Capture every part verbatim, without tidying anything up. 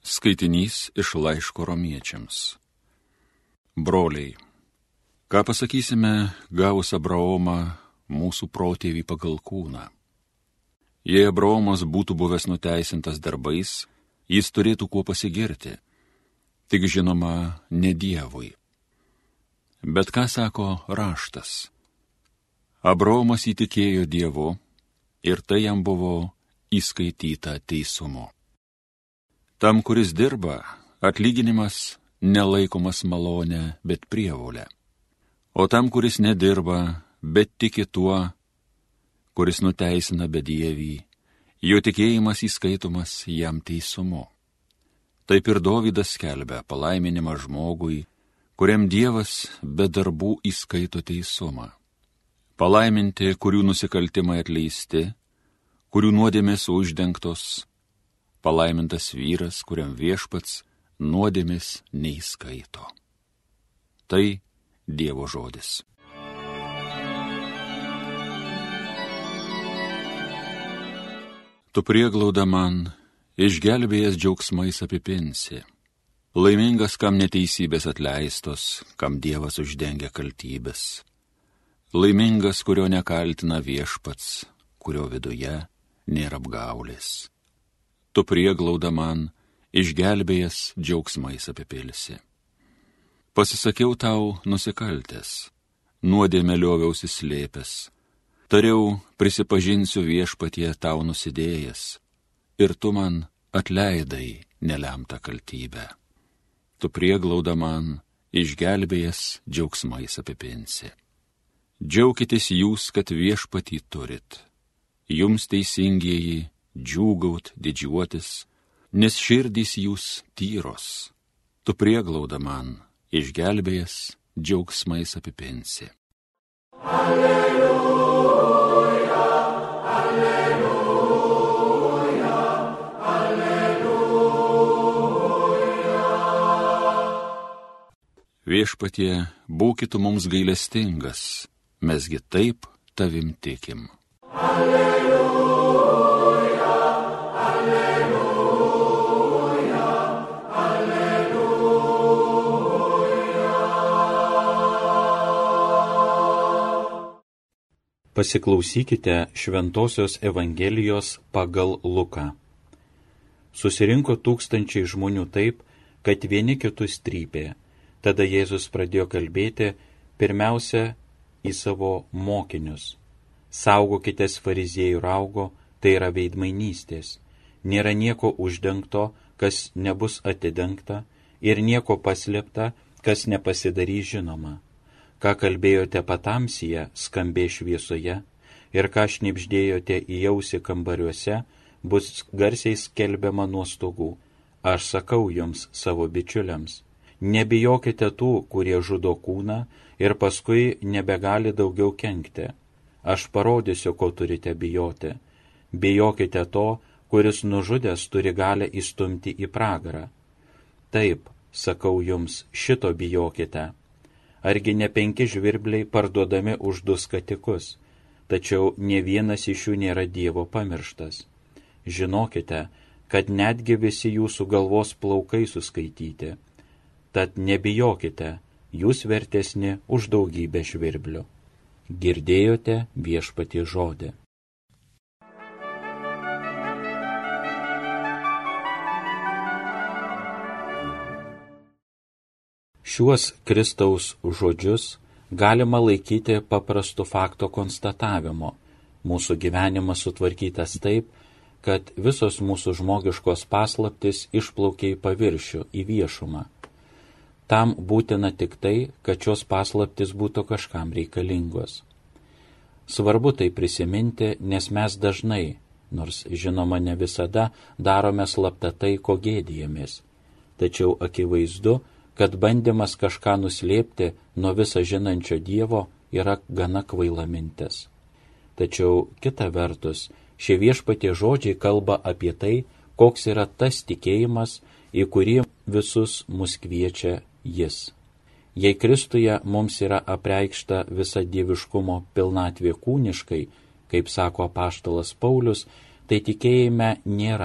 Skaitinys iš laiško romiečiams. Broliai, ką pasakysime gavus Abraomą, mūsų protėvį pagal kūną? Jei Abraomas būtų buvęs nuteisintas darbais, jis turėtų kuo pasigirti, tik žinoma, ne Dievui. Bet ką sako raštas? Abraomas įtikėjo Dievu ir tai jam buvo įskaityta teisumu. Tam, kuris dirba, atlyginimas nelaikomas malonė, bet prievolė. O tam, kuris nedirba, bet tiki tuo, kuris nuteisina bedievį, jo tikėjimas įskaitomas jam teisumu. Taip ir Dovydas skelbia palaiminimą žmogui, kuriam Dievas be darbų įskaito teisumą. Palaiminti, kurių nusikaltimai atleisti, kurių nuodėmės uždengtos, palaimintas vyras, kuriam viešpats nuodėmės neįskaito. Tai Dievo žodis. Tu prieglauda man, išgelbėjęs džiaugsmais apipinsi. Laimingas, kam neteisybės atleistos, kam Dievas uždengia kaltybės. Laimingas, kurio nekaltina viešpats, kurio viduje nėra apgaulės. Tu prieglauda man, išgelbėjęs džiaugsmais apipilsi. Pasisakiau tau nusikaltęs, nuodėmę lioviausi slėpęs, tariau, prisipažinsiu viešpatie tau nusidėjęs, ir tu man atleidai nelemtą kaltybę. Tu prieglauda man, išgelbėjęs džiaugsmais apipinsi. Džiaukitės jūs, kad viešpatį turit, jums teisingieji, džiūgaut, didžiuotis, nes širdys jūs tyros. Tu prieglauda man, išgelbėjęs džiaugsmais apipinsi. Alleluja, alleluja, alleluja. Viešpatie, būkit mums gailestingas, mesgi taip tavim tikim. Alleluja. Pasiklausykite Šventosios Evangelijos pagal Luką. Susirinko tūkstančiai žmonių taip, kad vieni kitus trypė. Tada Jėzus pradėjo kalbėti pirmiausia į savo mokinius. Saugokitės fariziejų raugo, tai yra veidmainystės. Nėra nieko uždengto, kas nebus atidengta, ir nieko paslėpta, kas nepasidarys žinoma. Ką kalbėjote patamsyje, skambės šviesoje, ir ką šnibždėjote į ausį kambariuose, bus garsiai skelbiama nuo stogų. Aš sakau jums, savo bičiuliams, nebijokite tų, kurie žudo kūną ir paskui nebegali daugiau kenkti. Aš parodysiu, ko turite bijoti. Bijokite to, kuris nužudęs turi galią įstumti į pragarą. Taip, sakau jums, šito bijokite. Argi ne penki žvirbliai parduodami už du skatikus, tačiau ne vienas iš jų nėra Dievo pamirštas. Žinokite, kad netgi visi jūsų galvos plaukai suskaityti. Tad nebijokite, jūs vertesni už daugybę žvirblių. Girdėjote viešpatie žodį. Šiuos Kristaus žodžius galima laikyti paprastu fakto konstatavimu. Mūsų gyvenimas sutvarkytas taip, kad visos mūsų žmogiškos paslaptis išplaukia į paviršių, į viešumą. Tam būtina tik tai, kad šios paslaptis būtų kažkam reikalingos. Svarbu tai prisiminti, nes mes dažnai, nors žinoma ne visada, darome slapta tai, ko gėdijamės. Tačiau akivaizdu, kad bandymas kažką nuslėpti nuo viso žinančio Dievo yra gana kvaila mintis. Tačiau kita vertus, šie viešpatie žodžiai kalba apie tai, koks yra tas tikėjimas, į kurį visus mus kviečia Jis. Jei Kristuje mums yra apreikšta visa dieviškumo pilnatvė kūniškai, kaip sako apaštalas Paulius, tai tikėjime nėra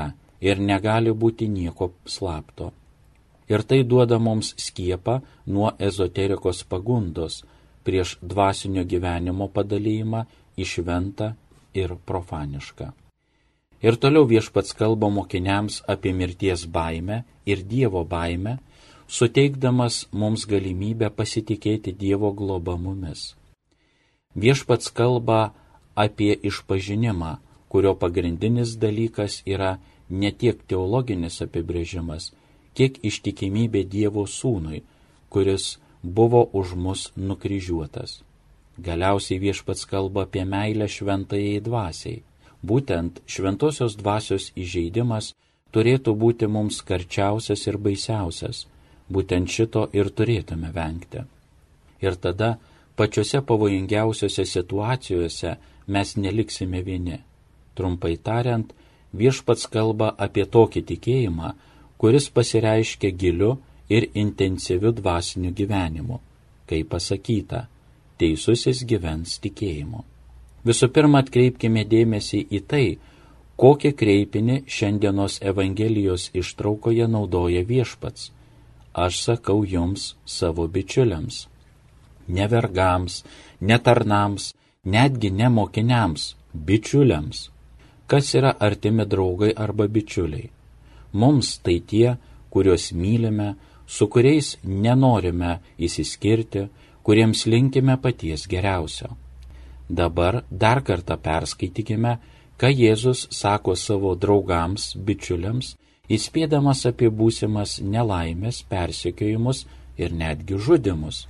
ir negali būti nieko slapto. Ir tai duoda mums skiepą nuo ezoterikos pagundos prieš dvasinio gyvenimo padalijimą į šventą ir profanišką. Ir toliau Viešpats kalba mokiniams apie mirties baimę ir Dievo baimę, suteikdamas mums galimybę pasitikėti Dievo globa mumis. Viešpats kalba apie išpažinimą, kurio pagrindinis dalykas yra ne tiek teologinis apibrėžimas, kiek ištikimybė Dievo sūnui, kuris buvo už mus nukryžiuotas. Galiausiai Viešpats kalba apie meilę šventajai dvasiai. Būtent šventosios dvasios įžeidimas turėtų būti mums karčiausias ir baisiausias. Būtent šito ir turėtume vengti. Ir tada pačiose pavojingiausiose situacijose mes neliksime vieni. Trumpai tariant, Viešpats kalba apie tokį tikėjimą, kuris pasireiškia giliu ir intensyviu dvasiniu gyvenimu. Kaip pasakyta, teisusis gyvens tikėjimu. Visų pirma, atkreipkime dėmesį į tai, kokį kreipinį šiandienos Evangelijos ištraukoje naudoja Viešpats. Aš sakau jums savo bičiuliams. Ne vergams, ne tarnams, netgi ne mokiniams, bičiuliams. Kas yra artimi draugai arba bičiuliai? Mums tai tie, kuriuos mylime, su kuriais nenorime įsiskirti, kuriems linkime paties geriausio. Dabar dar kartą perskaitykime, ką Jėzus sako savo draugams, bičiuliams, įspėdamas apie būsimas nelaimės, persekiojimus ir netgi žudimus.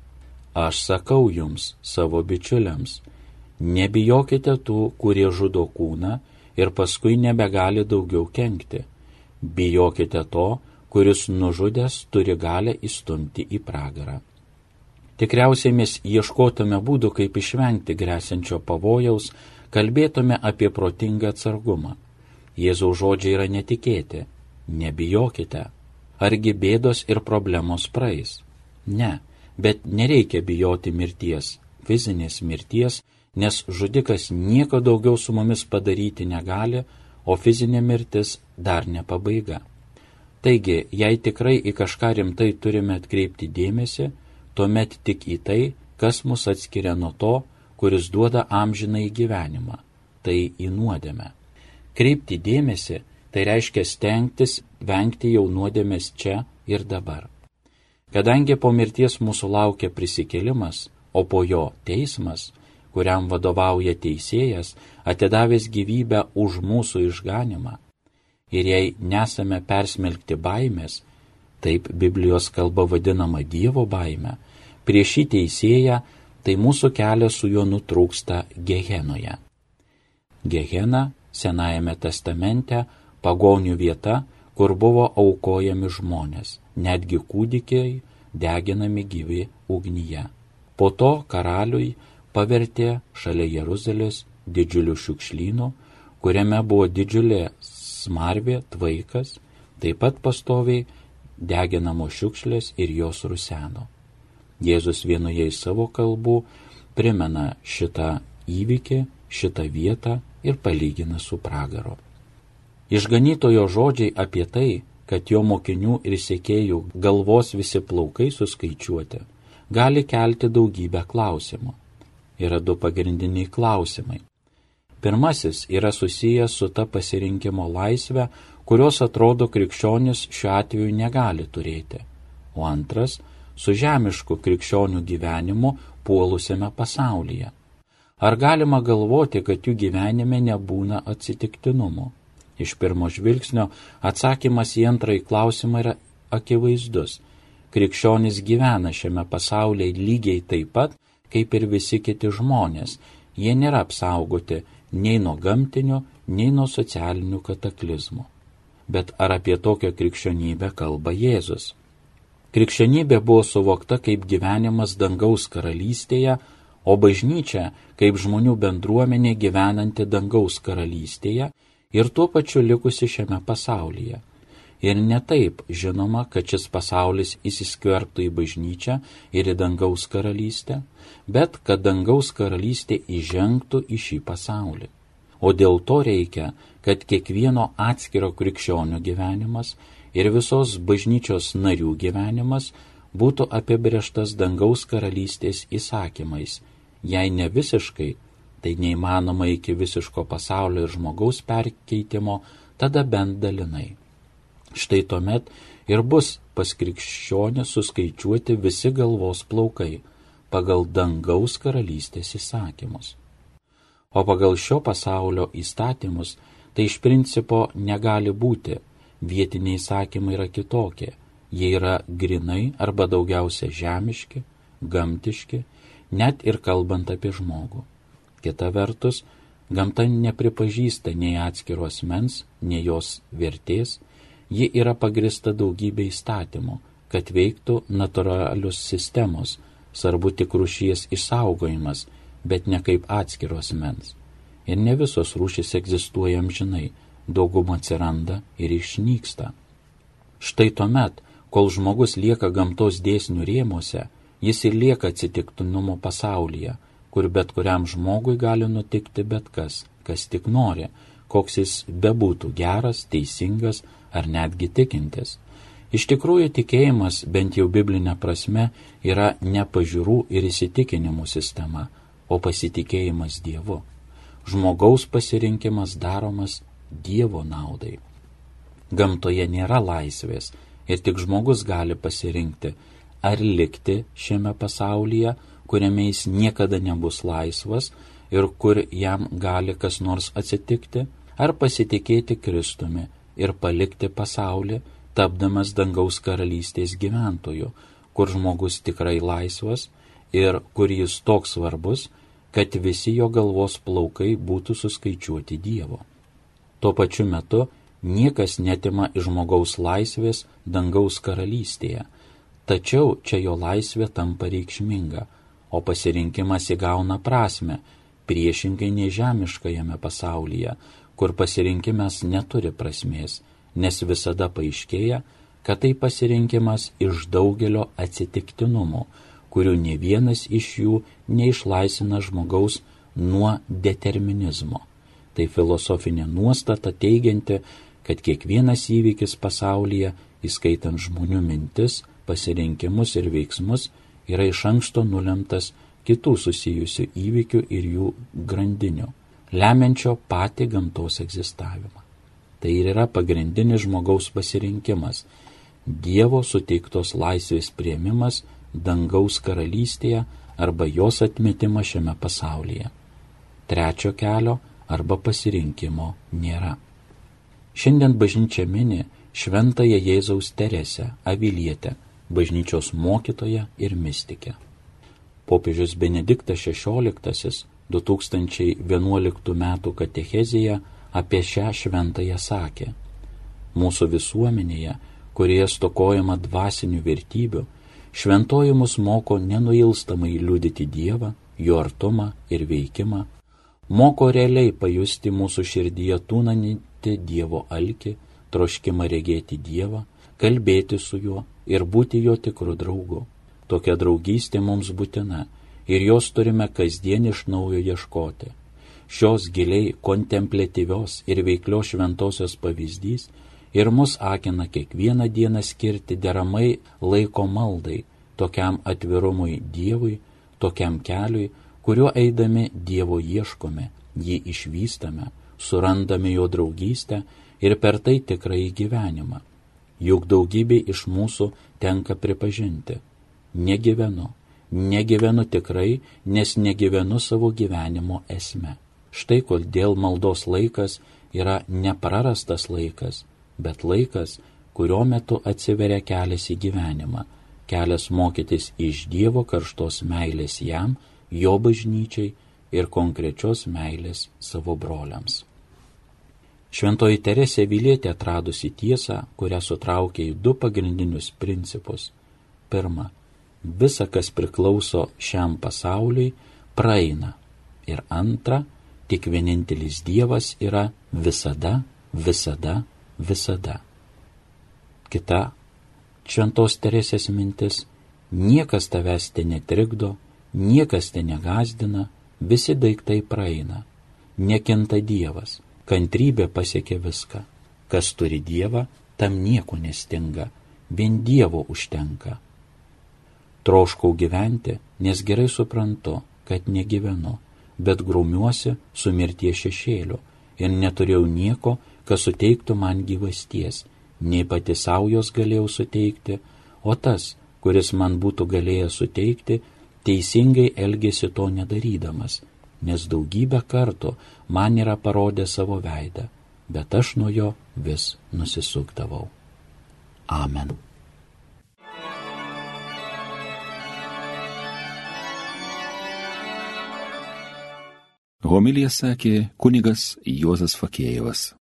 Aš sakau jums, savo bičiuliams, nebijokite tų, kurie žudo kūną ir paskui nebegali daugiau kenkti. Bijokite to, kuris nužudęs turi galę įstumti į pragarą. Tikriausiai mes ieškotume būdų, kaip išvengti gresiančio pavojaus, kalbėtume apie protingą atsargumą. Jėzaus žodžiai yra netikėti. Nebijokite. Argi bėdos ir problemos praeis? Ne, bet nereikia bijoti mirties, fizinės mirties, nes žudikas nieko daugiau su mumis padaryti negali, o fizinė mirtis dar ne pabaiga. Taigi, jei tikrai į kažką rimtai turime atkreipti dėmesį, tuomet tik į tai, kas mus atskiria nuo to, kuris duoda amžinai gyvenimą, tai į nuodėmę. Kreipti dėmesį, tai reiškia stengtis vengti jau nuodėmės čia ir dabar. Kadangi po mirties mūsų laukia prisikėlimas, o po jo teismas, kuriam vadovauja teisėjas, atidavęs gyvybę už mūsų išganimą. Ir jei nesame persmelkti baimės, taip Biblijos kalba vadinama Dievo baime, prieš šį teisėją, tai mūsų kelias su juo nutrūksta Gehenoje. Gehena Senajame testamente pagonių vieta, kur buvo aukojami žmonės, netgi kūdikiai deginami gyvi ugnyje. Po to karaliui pavertė šalia Jeruzalės didžiulių šiukšlynų, kuriame buvo didžiulė smarvė, tvaikas, taip pat pastoviai deginamos šiukšlės ir jos ruseno. Jėzus vienoje iš savo kalbų primena šitą įvykį, šitą vietą ir palygina su pragaro. Išganytojo žodžiai apie tai, kad jo mokinių ir sekėjų galvos visi plaukai suskaičiuoti, gali kelti daugybę klausimų. Yra du pagrindiniai klausimai. Pirmasis yra susijęs su ta pasirinkimo laisve, kurios atrodo krikščionis šiuo atveju negali turėti, o antras su žemišku krikščionių gyvenimu puolusiame pasaulyje. Ar galima galvoti, kad jų gyvenime nebūna atsitiktinumų? Iš pirmo žvilgsnio atsakymas į antrąjį klausimą yra akivaizdus. Krikščionys gyvena šiame pasaulyje lygiai taip pat, kaip ir visi kiti žmonės. Jie nėra apsaugoti nei nuo gamtinių, nei nuo socialinių kataklizmų. Bet ar apie tokią krikščionybę kalba Jėzus? Krikščionybė buvo suvokta kaip gyvenimas dangaus karalystėje, o bažnyčia kaip žmonių bendruomenė gyvenanti dangaus karalystėje ir tuo pačiu likusi šiame pasaulyje. Ir ne taip žinoma, kad šis pasaulis įsiskverbtų į bažnyčią ir į dangaus karalystę, bet kad dangaus karalystė įžengtų į šį pasaulį. o dėl to reikia, kad kiekvieno atskiro krikščionio gyvenimas ir visos bažnyčios narių gyvenimas būtų apibrėžtas dangaus karalystės įsakymais, jei ne visiškai, tai neįmanoma iki visiško pasaulio ir žmogaus perkeitimo, tada bent dalinai. Štai tuomet ir bus pas krikščionį suskaičiuoti visi galvos plaukai pagal dangaus karalystės įsakymus. O pagal šio pasaulio įstatymus tai iš principo negali būti, vietiniai įsakymai yra kitokie, jie yra grinai arba daugiausia žemiški, gamtiški, net ir kalbant apie žmogų. Kita vertus, gamta nepripažįsta nei atskiro asmens, nei jos vertės, ji yra pagrista daugybė įstatymų, kad veiktų natūralios sistemos, svarbu tik rūšies išsaugojimas, bet ne kaip atskiro asmens. Ir ne visos rūšys egzistuoja amžinai, dauguma atsiranda ir išnyksta. Štai tuomet, kol žmogus lieka gamtos dėsnių rėmuose, jis ir lieka atsitiktinumo pasaulyje, kur bet kuriam žmogui gali nutikti bet kas, kas tik nori, koks jis bebūtų geras, teisingas ar netgi tikintis. Iš tikrųjų, tikėjimas, bent jau biblinė prasme, yra ne pažiūrų ir įsitikinimų sistema, o pasitikėjimas Dievu. Žmogaus pasirinkimas daromas Dievo naudai. Gamtoje nėra laisvės ir tik žmogus gali pasirinkti, ar likti šiame pasaulyje, kuriame jis niekada nebus laisvas ir kur jam gali kas nors atsitikti, ar pasitikėti Kristumi ir palikti pasaulį, tapdamas dangaus karalystės gyventoju, kur žmogus tikrai laisvas ir kur jis toks svarbus, kad visi jo galvos plaukai būtų suskaičiuoti Dievo. Tuo pačiu metu niekas netima iš žmogaus laisvės dangaus karalystėje, tačiau čia jo laisvė tampa reikšminga, o pasirinkimas įgauna prasme, priešingai nei žemiškajame pasaulyje, kur pasirinkimas neturi prasmės, nes visada paaiškėja, kad tai pasirinkimas iš daugelio atsitiktinumų, kurių ne vienas iš jų neišlaisvina žmogaus nuo determinizmo. Tai filosofinė nuostata teigianti, kad kiekvienas įvykis pasaulyje, įskaitant žmonių mintis, pasirinkimus ir veiksmus, yra iš anksto nulemtas kitų susijusių įvykių ir jų grandinių, lemiančio patį gamtos egzistavimą. Tai ir yra pagrindinis žmogaus pasirinkimas, Dievo suteiktos laisvės priėmimas dangaus karalystėje arba jos atmetimas šiame pasaulyje. Trečio kelio arba pasirinkimo nėra. Šiandien bažnyčia mini šventąją Jėzaus Teresę Avilietę, bažnyčios mokytoją ir mistikę. Popiežius Benediktas šešioliktasis du tūkstančiai vienuoliktų metų katechezėje apie šią šventąją sakė: mūsų visuomenėje, kurioje stokojama dvasinių vertybių, šventoji mus moko nenuilstamai liudyti Dievą, jo artumą ir veikimą, moko realiai pajusti mūsų širdyje tūnantį Dievo alkį, troškimą regėti Dievą, kalbėti su juo ir būti jo tikru draugu. Tokia draugystė mums būtina ir jos turime kasdien iš naujo ieškoti. Šios giliai kontempliatyvios ir veiklios šventosios pavyzdys ir mus akina kiekvieną dieną skirti deramai laiko maldai, tokiam atvirumui Dievui, tokiam keliui, kuriuo eidami Dievo ieškome, jį išvystame, surandame jo draugystę ir per tai tikrąjį gyvenimą. Juk daugybė iš mūsų tenka pripažinti: negyvenu, negyvenu tikrai, nes negyvenu savo gyvenimo esme. Štai kodėl maldos laikas yra neprarastas laikas, bet laikas, kurio metu atsiveria kelias į gyvenimą, kelias mokytis iš Dievo karštos meilės jam, jo bažnyčiai ir konkrečios meilės savo broliams. Šventoji Teresė Avilietė atradusi tiesą, kurią sutraukė į du pagrindinius principus. Pirma, visa, kas priklauso šiam pasauliui, praeina. Ir antra, tik vienintelis Dievas yra visada, visada, visada. Kita šventos Teresės mintis: niekas tavęs te netrikdo, niekas te negazdina, visi daiktai praeina. nekinta Dievas, kantrybė pasiekia viską. Kas turi Dievą, tam nieko nestinga, vien Dievo užtenka. Troškau gyventi, nes gerai suprantu, kad negyvenu, bet graumiuosi su mirties šešėliu ir neturėjau nieko, kas suteiktų man gyvasties, nei pati savo jos galėjau suteikti, o tas, kuris man būtų galėjęs suteikti, teisingai elgėsi to nedarydamas, nes daugybę kartų man yra parodęs savo veidą, bet aš nuo jo vis nusisukdavau. Amen. Homiliją sakė kunigas Juozas Fakėjevas.